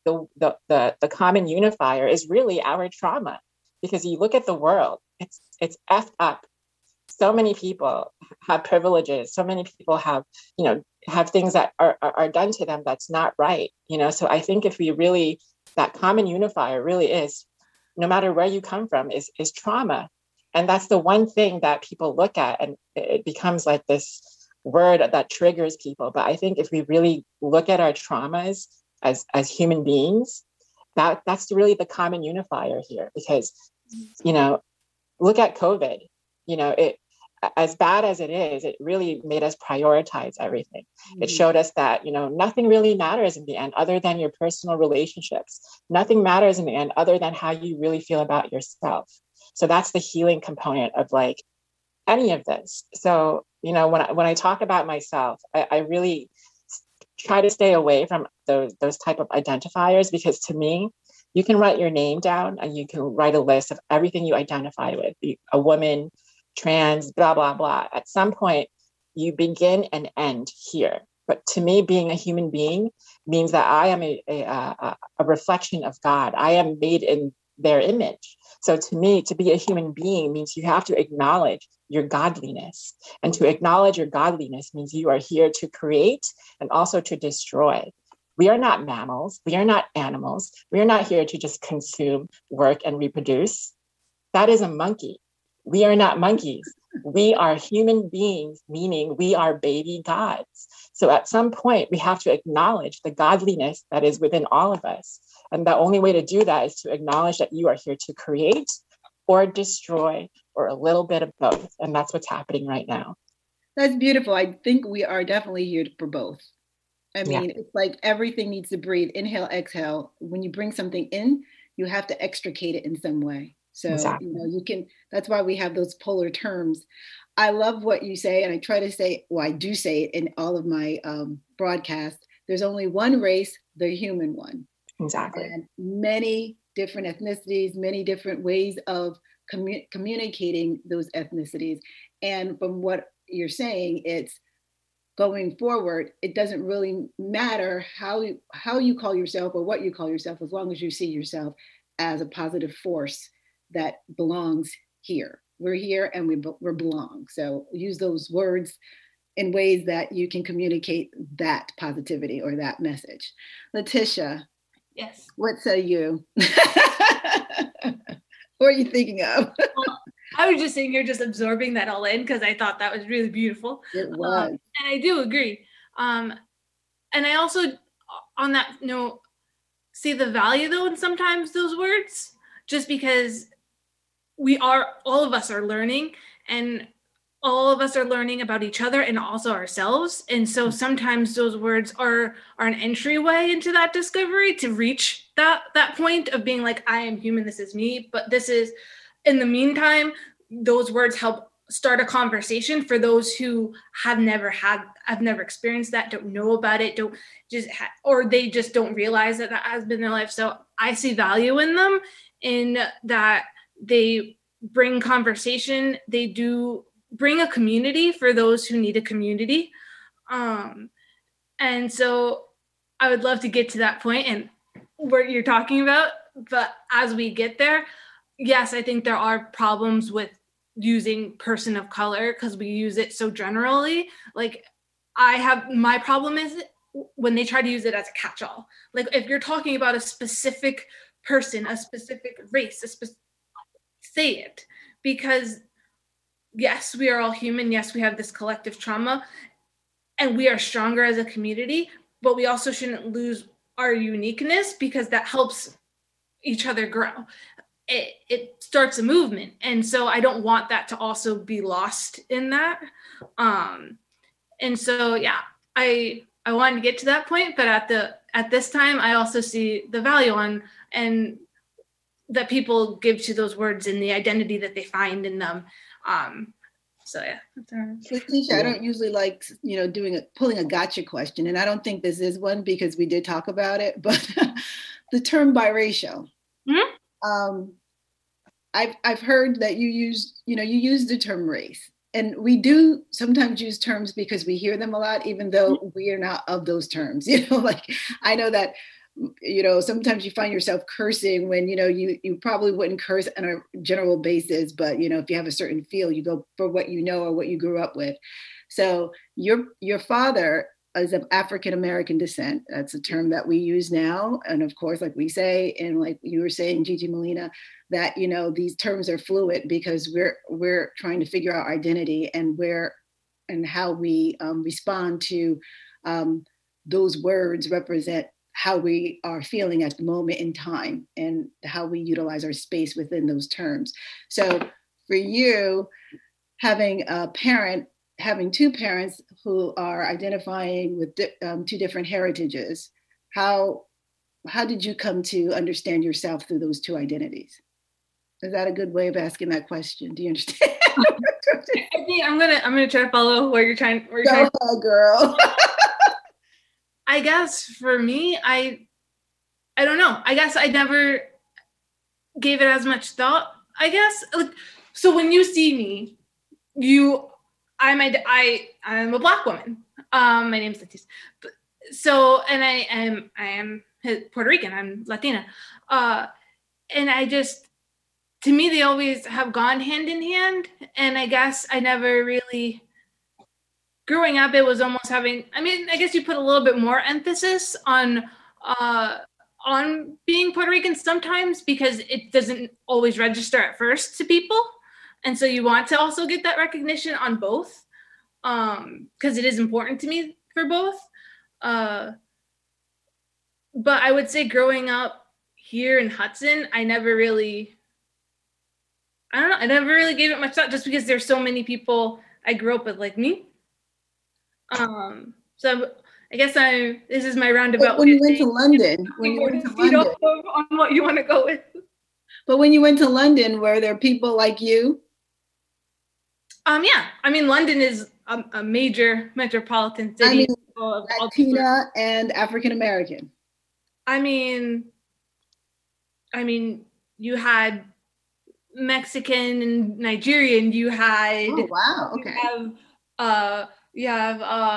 Speaker 9: the common unifier is really our trauma. Because you look at the world, it's effed up. So many people have privileges. So many people have, you know, have things that are done to them that's not right. You know, so I think if we really, that common unifier really is, no matter where you come from, is trauma. And that's the one thing that people look at, and it becomes like this word that triggers people. But I think if we really look at our traumas as human beings, that's really the common unifier here. Because, you know, look at COVID. You know, it, as bad as it is, it really made us prioritize everything. It showed us that, you know, nothing really matters in the end other than your personal relationships. Nothing matters in the end other than how you really feel about yourself. So that's the healing component of like any of this. So, you know, when I talk about myself, I really try to stay away from those type of identifiers, because to me, you can write your name down and you can write a list of everything you identify with, a woman, trans, blah, blah, blah. At some point, you begin and end here. But to me, being a human being means that I am a reflection of God. I am made in their image. So to me, to be a human being means you have to acknowledge your godliness. And to acknowledge your godliness means you are here to create and also to destroy. We are not mammals. We are not animals. We are not here to just consume, work, and reproduce. That is a monkey. We are not monkeys. We are human beings, meaning we are baby gods. So at some point, we have to acknowledge the godliness that is within all of us. And the only way to do that is to acknowledge that you are here to create or destroy, or a little bit of both. And that's what's happening right now.
Speaker 6: That's beautiful. I think we are definitely here for both. I mean, It's like everything needs to breathe. Inhale, exhale. When you bring something in, you have to extricate it in some way. So,
Speaker 9: exactly.
Speaker 6: You know, you can, that's why we have those polar terms. I love what you say. And I try to say, well, I do say it in all of my broadcasts. There's only one race, the human one.
Speaker 9: Exactly.
Speaker 6: And many different ethnicities, many different ways of communicating those ethnicities. And from what you're saying, it's going forward, it doesn't really matter how you call yourself or what you call yourself, as long as you see yourself as a positive force that belongs here. We're here and we belong. So use those words in ways that you can communicate that positivity or that message. Letitia.
Speaker 8: Yes.
Speaker 6: What say you? What are you thinking of?
Speaker 8: Well, I was just sitting here just absorbing that all in because I thought that was really beautiful.
Speaker 6: It was.
Speaker 8: And I do agree. And I also, on that note, see the value though in sometimes those words, just because all of us are learning, and all of us are learning about each other and also ourselves. And so sometimes those words are an entryway into that discovery to reach that point of being like, I am human, this is me. But this is, in the meantime, those words help start a conversation for those who have never experienced that, don't know about it, or they just don't realize that has been their life. So I see value in them, in that they bring conversation, they do bring a community for those who need a community. And so I would love to get to that point and what you're talking about. But as we get there, yes, I think there are problems with using person of color because we use it so generally. Like my problem is when they try to use it as a catch-all. Like if you're talking about a specific person, a specific race, say it, because yes, we are all human. Yes, we have this collective trauma and we are stronger as a community, but we also shouldn't lose our uniqueness because that helps each other grow. It starts a movement. And so I don't want that to also be lost in that. And so, yeah, I wanted to get to that point, but at this time, I also see the value on, and that people give to those words and the identity that they find in them. So yeah.
Speaker 6: Leticia, I don't usually like, pulling a gotcha question, and I don't think this is one because we did talk about it, but the term biracial. Mm-hmm. I've heard that you use the term race, and we do sometimes use terms because we hear them a lot, even though we are not of those terms. Like I know that, sometimes you find yourself cursing when, you probably wouldn't curse on a general basis, but, if you have a certain feel, you go for what you know or what you grew up with. So your father is of African-American descent. That's a term that we use now. And of course, like we say, and like you were saying, Gigi Molina, that, these terms are fluid because we're trying to figure out identity and how we respond to those words represent how we are feeling at the moment in time and how we utilize our space within those terms. So for you, having two parents who are identifying with two different heritages, how did you come to understand yourself through those two identities? Is that a good way of asking that question? Do you understand?
Speaker 8: I think I'm gonna try to follow where you're trying.
Speaker 6: Go ahead, girl.
Speaker 8: I guess for me, I don't know. I guess I never gave it as much thought. I guess so. When you see me, I'm a Black woman. My name's Leticia. So, and I am Puerto Rican. I'm Latina. And I just, to me, they always have gone hand in hand. And I guess I never really. Growing up, it was almost I guess you put a little bit more emphasis on being Puerto Rican sometimes because it doesn't always register at first to people. And so you want to also get that recognition on both because it is important to me for both. But I would say growing up here in Hudson, I never really gave it much thought just because there's so many people I grew up with like me. So I guess this is my roundabout.
Speaker 6: When you went to London,
Speaker 8: on what you want to go with.
Speaker 6: But when you went to London, were there people like you?
Speaker 8: Yeah. I mean, London is a major metropolitan city.
Speaker 6: Latina and African American.
Speaker 8: I mean, you had Mexican and Nigerian. You had.
Speaker 6: Oh wow! Okay.
Speaker 8: You have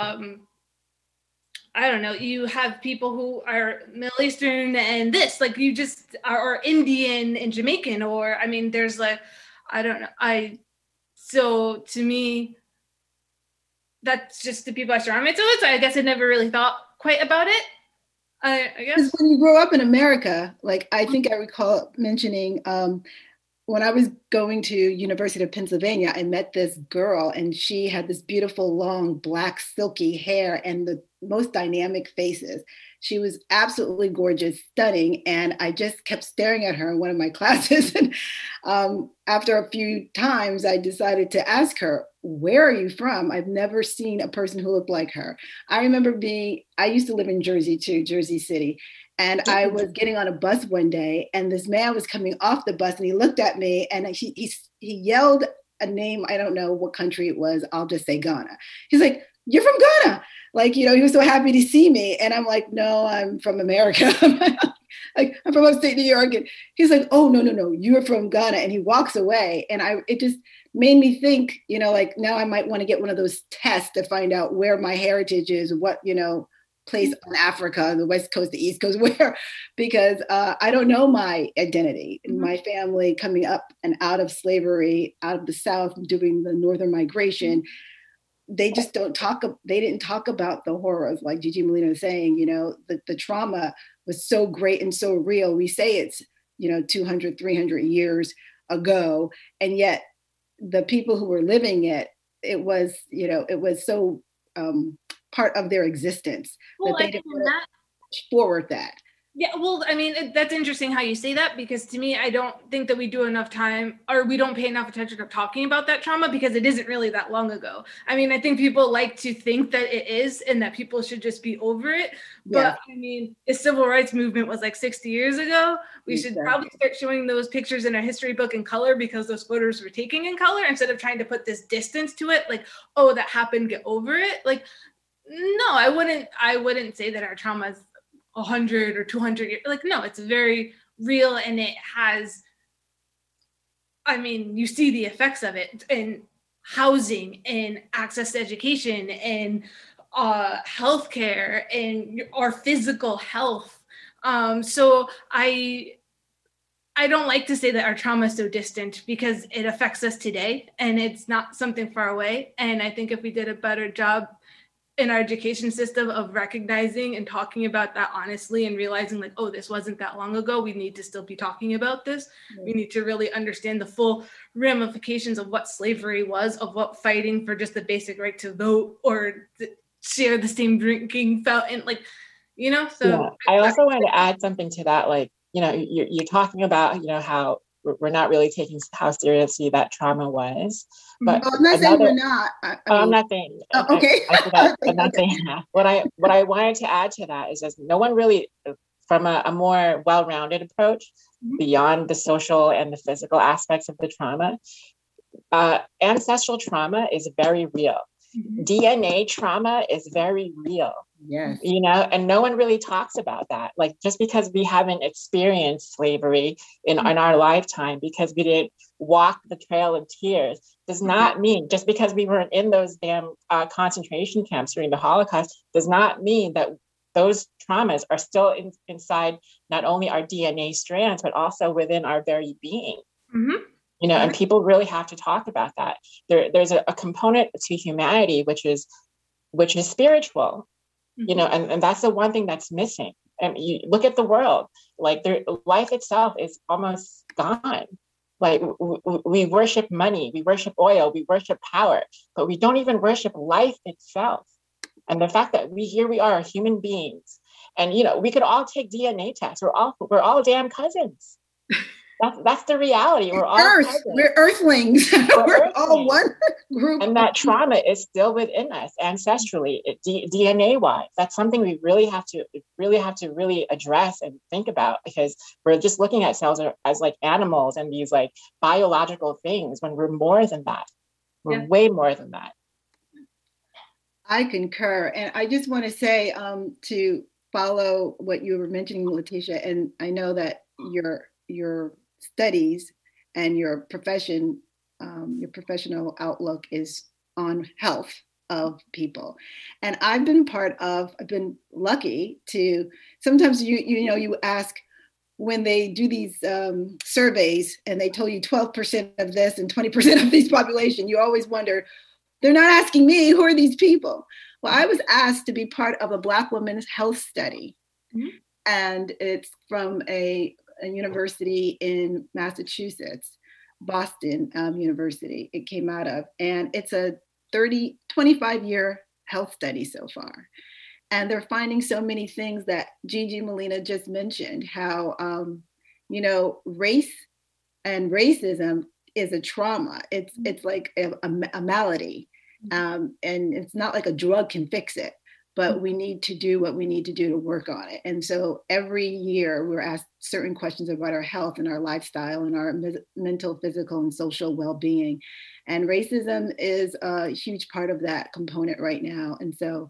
Speaker 8: I don't know, you have people who are Middle Eastern and this, like you just are Indian and Jamaican, or I mean, there's like, I don't know. So to me, that's just the people I surround myself with. So I guess I never really thought quite about it. I guess.
Speaker 6: Because when you grow up in America, like I think I recall mentioning, when I was going to University of Pennsylvania, I met this girl and she had this beautiful, long, black, silky hair and the most dynamic faces. She was absolutely gorgeous, stunning. And I just kept staring at her in one of my classes. And after a few times, I decided to ask her, where are you from? I've never seen a person who looked like her. I remember I used to live in Jersey too, Jersey City. And I was getting on a bus one day and this man was coming off the bus and he looked at me and he yelled a name. I don't know what country it was. I'll just say Ghana. He's like, you're from Ghana. Like, he was so happy to see me. And I'm like, no, I'm from America. Like, I'm from upstate New York. And he's like, oh, no, you're from Ghana. And he walks away. And it just made me think, like now I might want to get one of those tests to find out where my heritage is, what, place on Africa, the West Coast, the East Coast, where, because I don't know my identity. Mm-hmm. My family coming up and out of slavery, out of the South, doing the Northern migration, they just didn't talk about the horrors, like Gigi Molina was saying, the trauma was so great and so real. We say it's, 200, 300 years ago. And yet the people who were living it was so, part of their existence that they didn't forward that.
Speaker 8: Yeah, well, I mean, that's interesting how you say that, because to me, I don't think that we do enough time, or we don't pay enough attention to talking about that trauma, because it isn't really that long ago. I mean, I think people like to think that it is, and that people should just be over it. But I mean, the civil rights movement was like 60 years ago. We should probably start showing those pictures in our history book in color, because those photos were taken in color, instead of trying to put this distance to it, like, oh, that happened, get over it. Like, no, I wouldn't say that our trauma is 100 or 200 years. Like, no, it's very real, and it has, I mean, you see the effects of it in housing and access to education and healthcare and our physical health. So I don't like to say that our trauma is so distant, because it affects us today and it's not something far away. And I think if we did a better job in our education system of recognizing and talking about that honestly, and realizing like, oh, this wasn't that long ago, we need to still be talking about this. We need to really understand the full ramifications of what slavery was, of what fighting for just the basic right to vote or share the same drinking fountain, like, you know. So
Speaker 9: yeah. I also wanted to add something to that, like, you know, you're talking about, you know, how we're not really taking how seriously that trauma was. But
Speaker 6: I'm not saying we're not.
Speaker 9: I'm not saying.
Speaker 6: Okay.
Speaker 9: I'm not saying that. What I wanted to add to that is that no one really, from a more well-rounded approach, beyond the social and the physical aspects of the trauma, ancestral trauma is very real. DNA trauma is very real.
Speaker 6: Yes.
Speaker 9: You know, and no one really talks about that. Like, just because we haven't experienced slavery in our lifetime, because we didn't walk the trail of tears, does not mean, just because we weren't in those damn concentration camps during the Holocaust, does not mean that those traumas are still inside not only our DNA strands, but also within our very being. You know, and people really have to talk about that. There's a component to humanity which is spiritual, you know, and that's the one thing that's missing. And you look at the world, like life itself is almost gone. Like we worship money, we worship oil, we worship power, but we don't even worship life itself. And the fact that we are human beings, and you know, we could all take DNA tests. We're all damn cousins. That's the reality. We're all cousins.
Speaker 6: We're earthlings. We're all one group.
Speaker 9: And that trauma is still within us ancestrally, DNA wise. That's something we really have to address and think about, because we're just looking at ourselves as like animals and these like biological things, when we're more than that. We're way more than that.
Speaker 6: I concur. And I just want to say, to follow what you were mentioning, Letitia, and I know that your studies and your profession, your professional outlook is on health of people. And I've been lucky to, sometimes you ask, when they do these surveys and they tell you 12% of this and 20% of this population, you always wonder, they're not asking me, who are these people? Well, I was asked to be part of a Black women's health study. And it's from a university in Massachusetts, Boston University, it came out of. And it's a 25-year health study so far. And they're finding so many things that Gigi Molina just mentioned, how, race and racism is a trauma. It's like a malady. And it's not like a drug can fix it, but we need to do what we need to do to work on it. And so every year we're asked certain questions about our health and our lifestyle and our mental, physical, and social well-being. And racism is a huge part of that component right now. And so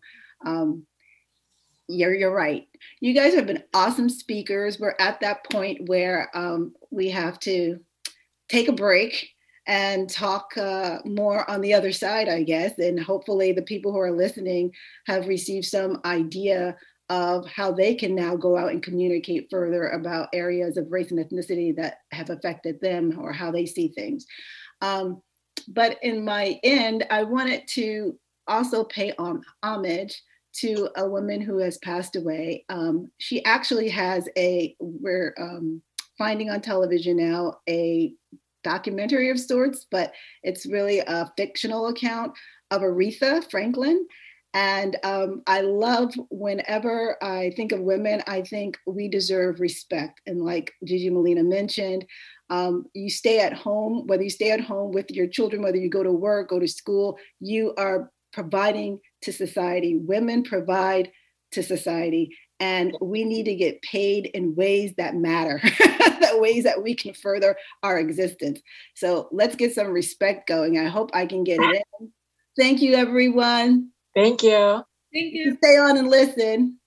Speaker 6: you're right. You guys have been awesome speakers. We're at that point where we have to take a break and talk more on the other side, I guess. And hopefully the people who are listening have received some idea of how they can now go out and communicate further about areas of race and ethnicity that have affected them or how they see things. But in my end, I wanted to also pay homage to a woman who has passed away. She actually has we're finding on television now, a documentary of sorts, but it's really a fictional account of Aretha Franklin. And I love whenever I think of women, I think we deserve respect. And like Gigi Molina mentioned, you stay at home, whether you stay at home with your children, whether you go to work, go to school, you are providing to society. Women provide to society. And we need to get paid in ways that matter, that ways that we can further our existence. So let's get some respect going. I hope I can get it in. Thank you, everyone.
Speaker 9: Thank you.
Speaker 8: Thank you.
Speaker 6: Stay on and listen.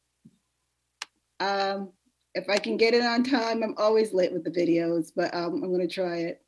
Speaker 6: If I can get it on time, I'm always late with the videos, but I'm going to try it.